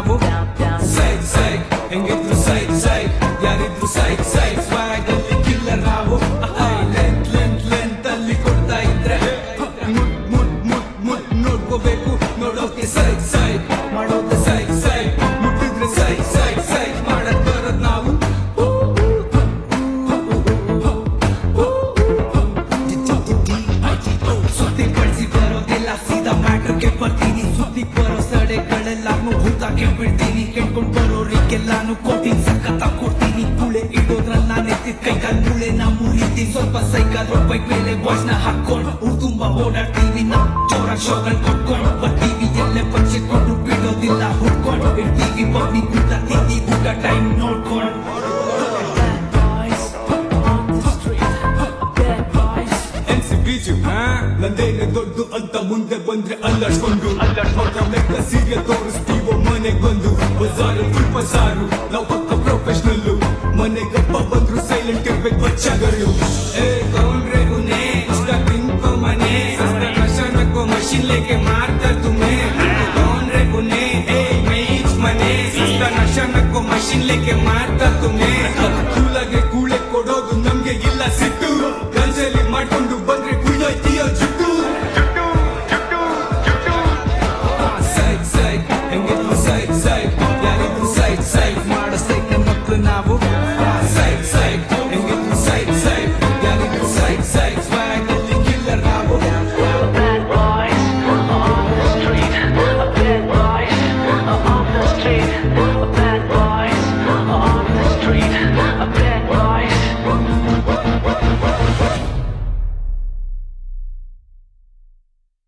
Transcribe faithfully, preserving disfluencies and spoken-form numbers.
ನಾವು ಸೈಕ್ ಸೈಕ್ ಹೆಂಗಿದ್ರು ಸೈಕ್ ಸೈಕ್ ಯಾರಿದ್ರು ಸೈಕ್ ಸೈಕ್ ಸ್ವಾಗ್ ಅಲ್ಲಿ ಕಿಲ್ಲರ್ ನಾವು ಲೆಂತ್ ಲೆಂತ್ ಲೆಂತ್ ಅಲ್ಲಿ ಕೊಡ್ತಾ ಇದ್ರೆ ಮುಟ್ ಮುಟ್ ಮುಟ್ ಮುಟ್ ನೋಡ್ಕೋಬೇಕು ನೋಡೋಕೆ ಸೈಕ್ ಸೈಕ್ ಮಾಡೋಕೆ ಸೈಕ್ ಸೈಕ್ ಮುಟ್ಟಿದ್ರೆ ಸೈಕ್ ಸೈಕ್ ಸೈಕ್ ಮಾಡಕ್ ಬರೋದ್ ನಾವು ಸುದ್ದಿ ಕಳ್ಸಿ ಬರೋದಿಲ್ಲ ಸೀದಾ ಮ್ಯಾಟ್ರಿಗೆ ಬರ್ತೀನಿ ಸುದ್ದಿ ಬರೋ ಸಡೆಗಳೆಲ್ಲಾನು ಹೂತಾಕೆ ಬಿಡ್ತೀನಿ ಕೆಟ್ಕೊಂಡ್ ಬರೋರಿಗೆಲ್ಲಾನು ಕೊಡ್ತೀನಿ ಸಖತ್ತ ಕೊಡ್ತೀನಿ ಕೂಳೆ ಇಡೋದ್ರಲ್ಲಿ ನಾನು ಎತ್ತಿದ ಕೈಕಾಲ್ ಮೂಳೆ ನಾ ಮುರಿತೀನಿ ಸ್ವಲ್ಪ ಸೈಕಲ್ ಬೈಕ್ ಮೇಲೆ ವಾಯ್ಸ್ ನ ಹಾಕೊಂಡು ಊರ್ ತುಂಬಾ ಓಡಾಡ್ತೀವಿ ನಾ ಜೋರಾಗಿ ಶೋಗಳು ಕೊಟ್ಕೊಂಡು ಬರ್ತೀವಿ ಎಲ್ಲೇ ಬಚ್ಚಿಟ್ಕೊಂಡು ಬಿಡೋದಿಲ್ಲ ಹುಡ್ಕೊಂಡು ಇರ್ತೀವಿ ಬನ್ನಿ ಊಟ ತಿಂದಿ ಊಟ ಟೈಮ್ ನೋಡ್ಕೊಂಡು ನಂದೇನೆ ದೊಡ್ಡು ಅಂತ ಮುಂದೆ ಬಂದ್ರೆ ಅಲ್ಲಾಡ್ಕೊಂಡು ಲೆಕ್ಕ ಸೀರಿಯ ತೋರಿಸ್ತೀವೋ ಮನೆಗ್ ಬಂದು ಬಜಾರು ತುಪ್ಪ ಸಾರು ನಾವು ಪಕ್ಕ ಪ್ರೊಫೆಷನಲ್ಲು ಮನೆಗಪ್ಪ ಬಂದ್ರು ಸೈಲೆಂಟ್ ಇರ್ಬೇಕು ಬಚ್ಚಾಗರು ಏ ಕೌಂಡ್ರೆ ಗುನೆ ಇಷ್ಟ ತಿನ್ಕೋ ಮನೆ ಕಷನಕ್ಕೋ ಮಷಿನ್ ಲೇಕೆ ಮಾರ